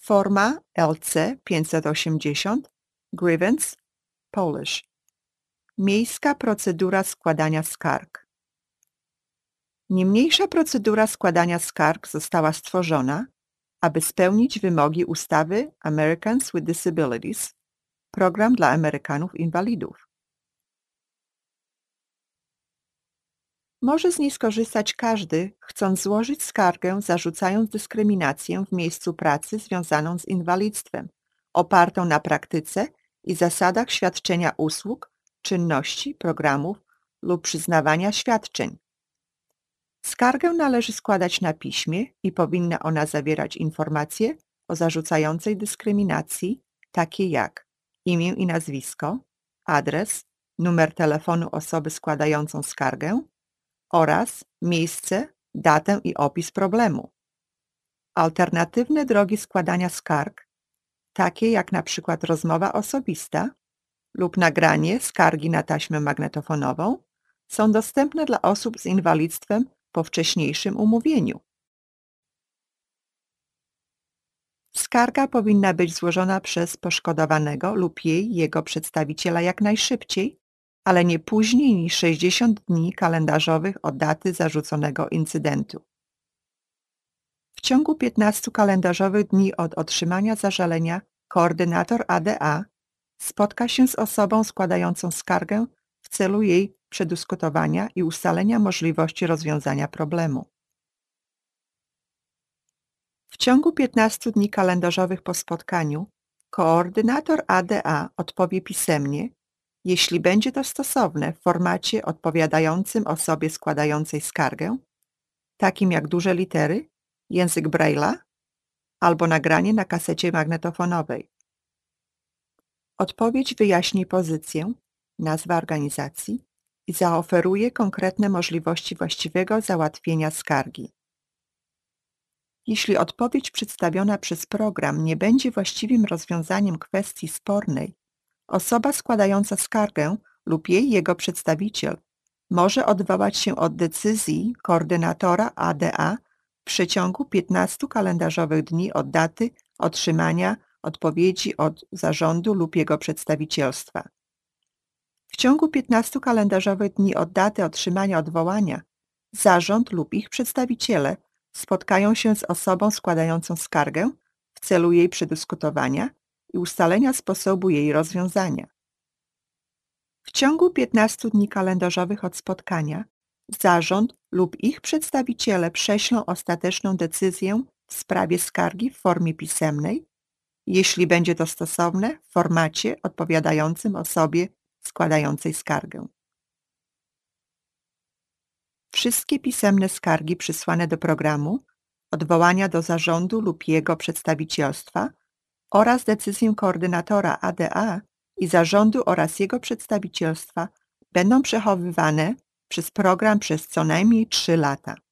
Forma LC 580 Grievance Polish. Miejska procedura składania skarg. Niemniejsza procedura składania skarg została stworzona, aby spełnić wymogi ustawy Americans with Disabilities, program dla Amerykanów inwalidów. Może z niej skorzystać każdy, chcąc złożyć skargę zarzucając dyskryminację w miejscu pracy związaną z inwalidztwem, opartą na praktyce i zasadach świadczenia usług, czynności, programów lub przyznawania świadczeń. Skargę należy składać na piśmie i powinna ona zawierać informacje o zarzucającej dyskryminacji, takie jak imię i nazwisko, adres, numer telefonu osoby składającą skargę oraz miejsce, datę i opis problemu. Alternatywne drogi składania skarg, takie jak na przykład rozmowa osobista lub nagranie skargi na taśmę magnetofonową, są dostępne dla osób z inwalidztwem po wcześniejszym umówieniu. Skarga powinna być złożona przez poszkodowanego lub jego przedstawiciela jak najszybciej, ale nie później niż 60 dni kalendarzowych od daty zarzuconego incydentu. W ciągu 15 kalendarzowych dni od otrzymania zażalenia koordynator ADA spotka się z osobą składającą skargę w celu jej przedyskutowania i ustalenia możliwości rozwiązania problemu. W ciągu 15 dni kalendarzowych po spotkaniu koordynator ADA odpowie pisemnie, jeśli będzie to stosowne w formacie odpowiadającym osobie składającej skargę, takim jak duże litery, język Braille'a albo nagranie na kasecie magnetofonowej. Odpowiedź wyjaśni pozycję, nazwę organizacji i zaoferuje konkretne możliwości właściwego załatwienia skargi. Jeśli odpowiedź przedstawiona przez program nie będzie właściwym rozwiązaniem kwestii spornej, osoba składająca skargę lub jego przedstawiciel może odwołać się od decyzji koordynatora ADA w przeciągu 15 kalendarzowych dni od daty otrzymania odpowiedzi od zarządu lub jego przedstawicielstwa. W ciągu 15 kalendarzowych dni od daty otrzymania odwołania zarząd lub ich przedstawiciele spotkają się z osobą składającą skargę w celu jej przedyskutowania i ustalenia sposobu jej rozwiązania. W ciągu 15 dni kalendarzowych od spotkania zarząd lub ich przedstawiciele prześlą ostateczną decyzję w sprawie skargi w formie pisemnej, jeśli będzie to stosowne w formacie odpowiadającym osobie składającej skargę. Wszystkie pisemne skargi przysłane do programu, odwołania do zarządu lub jego przedstawicielstwa oraz decyzję koordynatora ADA i zarządu oraz jego przedstawicielstwa będą przechowywane przez program przez co najmniej 3 lata.